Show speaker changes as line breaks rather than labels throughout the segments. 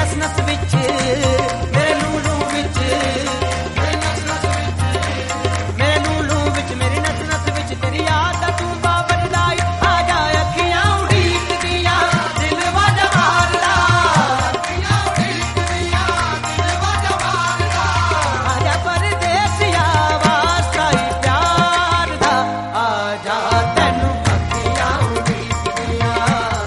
नस नस विच मेरे लूलू विच मेरे नस नस विच मेरे लूलू विच मेरी नस नस विच तेरी याद दा तू बाबर लाई आ जा अखियां उड़ीक दियां दिल वाजा मारदा अखियां उड़ीक दियां दिल वाजा मारदा आ जा परदेसिया वास्ता ही प्यार दा आ जा तैनू अखियां उड़ीक दियां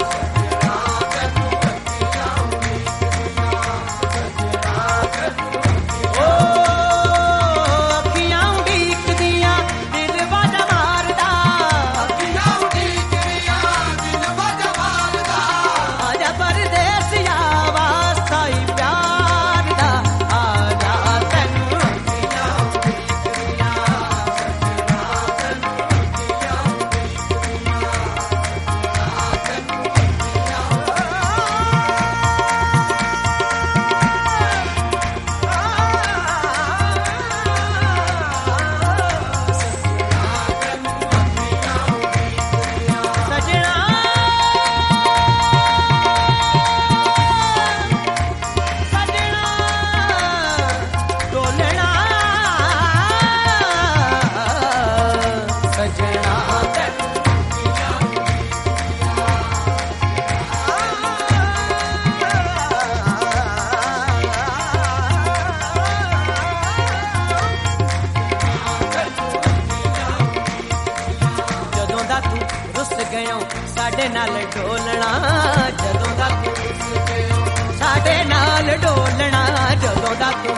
साडे नाल डोलना जदों दा तू साडे नाल डोलना जदों दा तू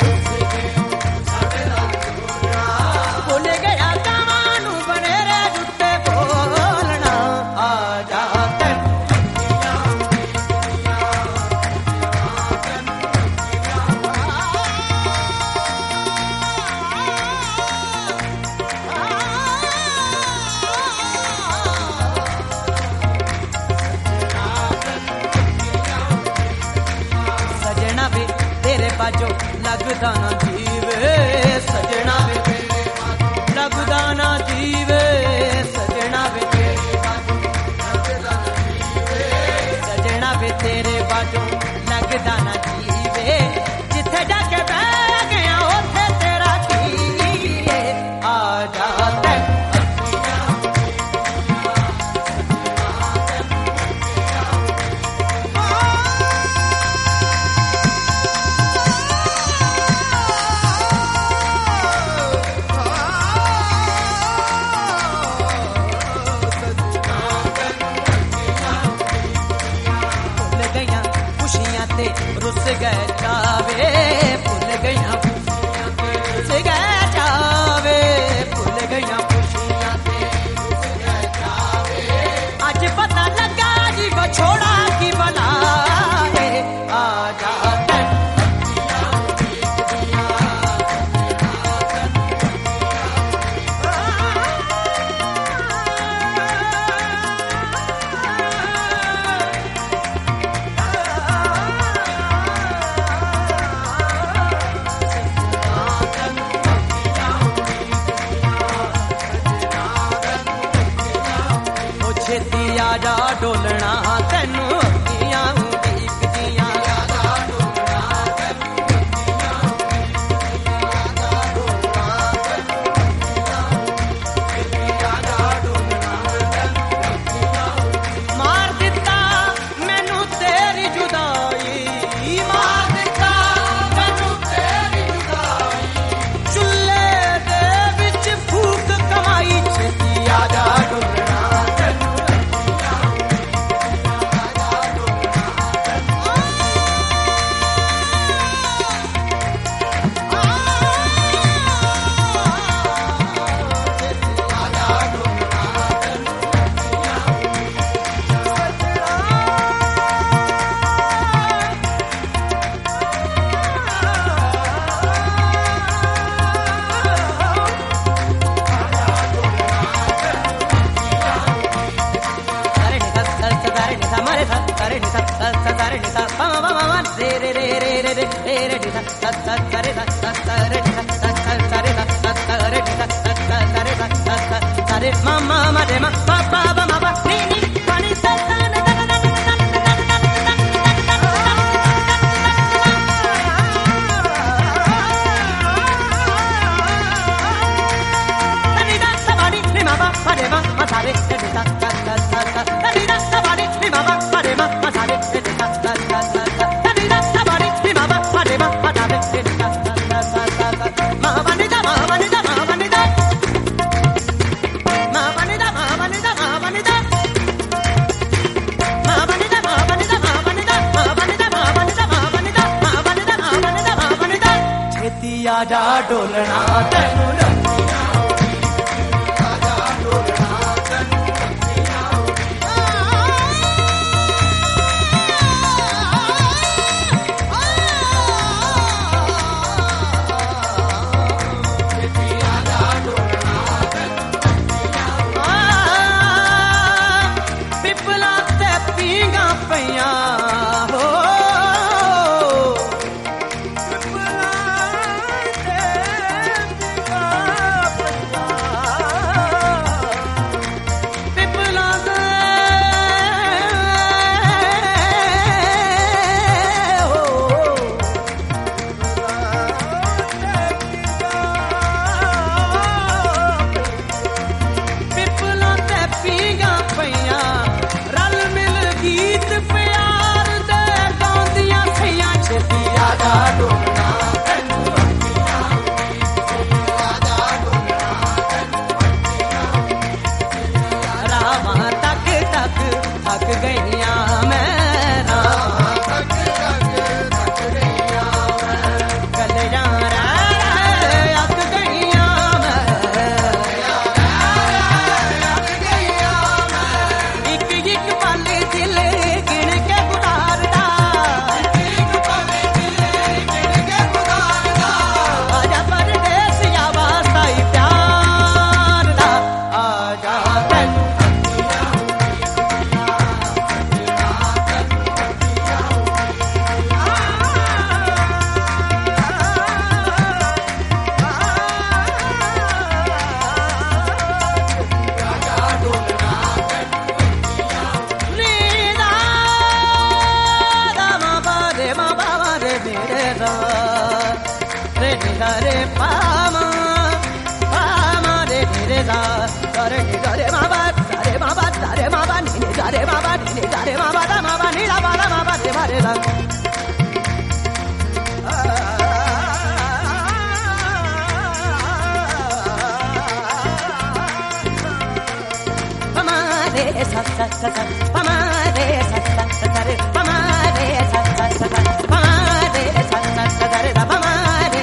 भुल गया कावां बनेरे जुत्ते बोलना आ जा बाजो लगदा ना जीवे सजना वे लगदा ना जीवे सजना वे सजना वे तेरे बाजो लगदा ना जीवे जिथे जाके बह गया उथे तेरा की आ जा रुस गए चावे भुल गईया रुस गए चावे भुल गईया खुशियां ते रुस गए चावे अज पता लगा जी बछोड़ा की बना है आ जा आजा डोलना तैनू अखियां उड़ीक दियां आजा डोलना मार दिता मैनू तेरी जुदाई मार दिता मैनू तेरी जुदाई चुल्ले दे विच फूक कमाई छेती आजा डोलना Mama, madema, papa, mama, nini, pani, आजा डोलना तैनू थक गईया मैं गलियां अक गईया मैं एक एक पल दिल गिन के गुजारदा आजा परदेसिया वास्ता ही प्यार दा आजा रे पामा पामा रे रे दा रे रे माबा रे माबा रे माबा नी रे माबा नी रे माबा दा माबा नी ला माबा रे मारे दा पामा रे सा सा सा पामा रे सा सा सा रे पामा रे सा सा सा पामा रे सा सा सा रे दा पामा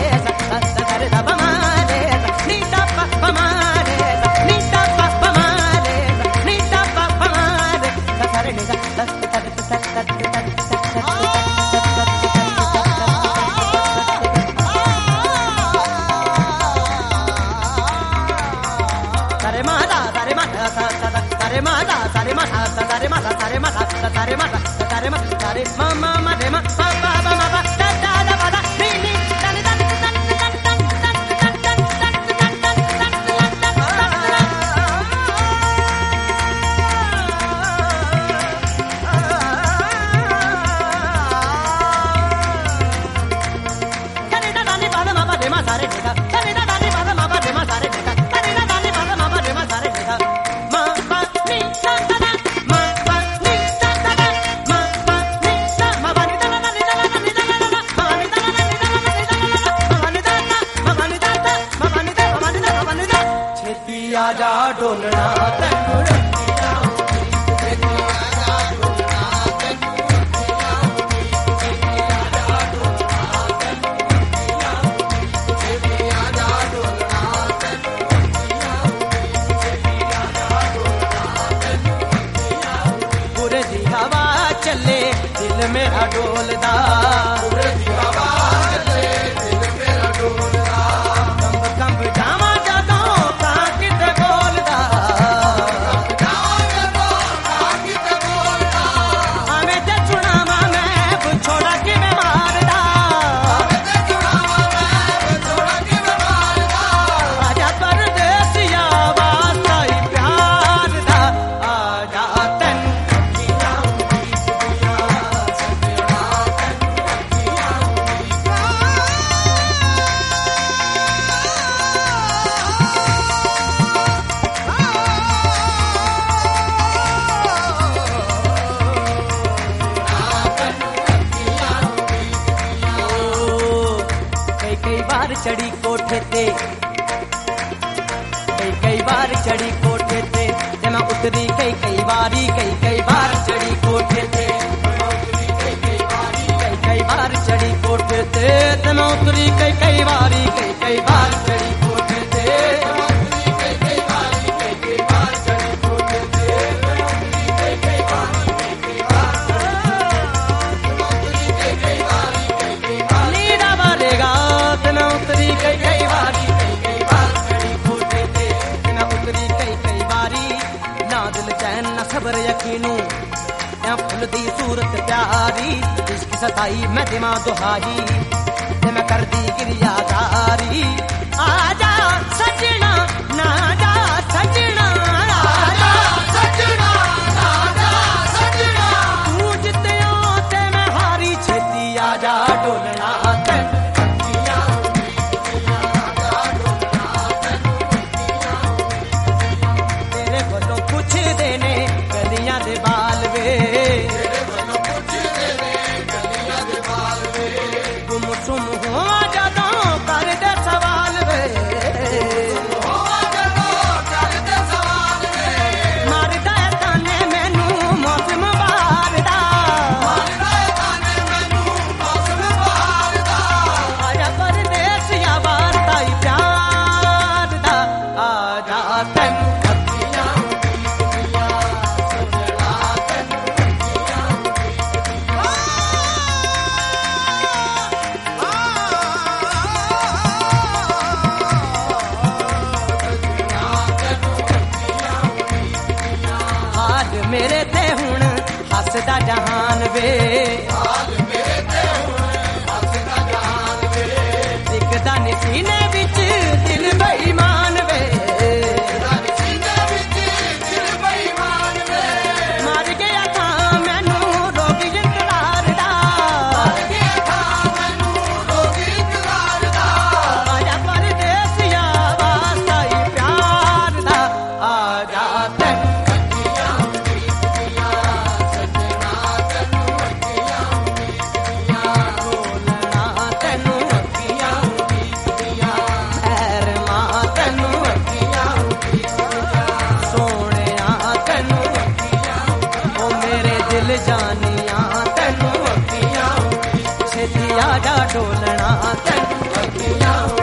आजा डोलना तैनू पूरे दी हवा चले दिल मेरा डोलदा कंब जावा चढ़ी कोठे ते कई बार चढ़ी कोठे ते मैं उतरी कई बार चढ़ी कोठे ते कई बार चढ़ी कोठे ते मैं उतरी कई बारी लक्ष्मी नू ऐ फुल दी सूरत प्यारी इश्क सताई मैं दिमां दुहाई ते मैं कर दी गिरियादारी आजा सजना ना जा सजना आजा सजना ना जा सजना तू जित्तिया ते मैं हारी छेती आजा डोलना तेरे कोलों पुछदे ने गलियां दे बाल वे गुमसुम होवा जदों करदे सवाल वे मारदा है ताने मैनू मौसम बहार दा आजा परदेसिया वारताई प्यार दा आजा तैनू मेरे ते हुण हसदा जहान वे दिखदा नी सीने विच दिल बेईमान वे मर गया था मैनू रोग इंतजार दा आजा परदेसिया वास्ता प्यार दा आजा तैनू जानिया तैनू अखियां छेती आजा डोलना तैनू अखियां